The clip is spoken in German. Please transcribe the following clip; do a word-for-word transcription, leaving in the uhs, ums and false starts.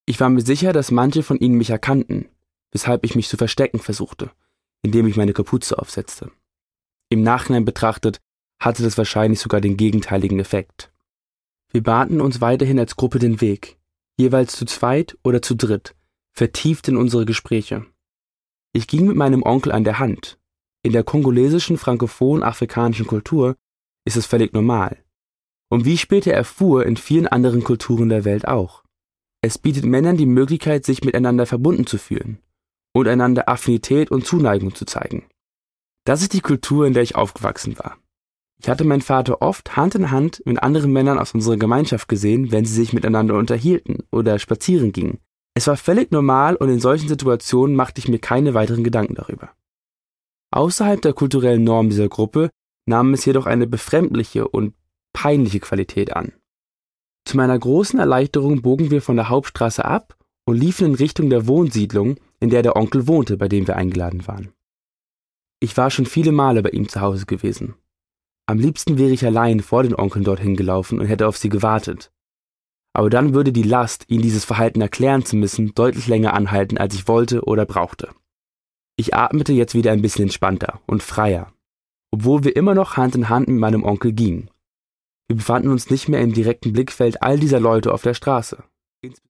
Ich war mir sicher, dass manche von ihnen mich erkannten, weshalb ich mich zu verstecken versuchte, indem ich meine Kapuze aufsetzte. Im Nachhinein betrachtet hatte das wahrscheinlich sogar den gegenteiligen Effekt. Wir bahnten uns weiterhin als Gruppe den Weg, jeweils zu zweit oder zu dritt, vertieft in unsere Gespräche. Ich ging mit meinem Onkel an der Hand. In der kongolesischen frankophon-afrikanischen Kultur ist es völlig normal. Und wie ich später erfuhr, in vielen anderen Kulturen der Welt auch. Es bietet Männern die Möglichkeit, sich miteinander verbunden zu fühlen und einander Affinität und Zuneigung zu zeigen. Das ist die Kultur, in der ich aufgewachsen war. Ich hatte meinen Vater oft Hand in Hand mit anderen Männern aus unserer Gemeinschaft gesehen, wenn sie sich miteinander unterhielten oder spazieren gingen. Es war völlig normal und in solchen Situationen machte ich mir keine weiteren Gedanken darüber. Außerhalb der kulturellen Norm dieser Gruppe nahm es jedoch eine befremdliche und peinliche Qualität an. Zu meiner großen Erleichterung bogen wir von der Hauptstraße ab und liefen in Richtung der Wohnsiedlung, in der der Onkel wohnte, bei dem wir eingeladen waren. Ich war schon viele Male bei ihm zu Hause gewesen. Am liebsten wäre ich allein vor den Onkeln dorthin gelaufen und hätte auf sie gewartet. Aber dann würde die Last, ihnen dieses Verhalten erklären zu müssen, deutlich länger anhalten, als ich wollte oder brauchte. Ich atmete jetzt wieder ein bisschen entspannter und freier, obwohl wir immer noch Hand in Hand mit meinem Onkel gingen. Wir befanden uns nicht mehr im direkten Blickfeld all dieser Leute auf der Straße.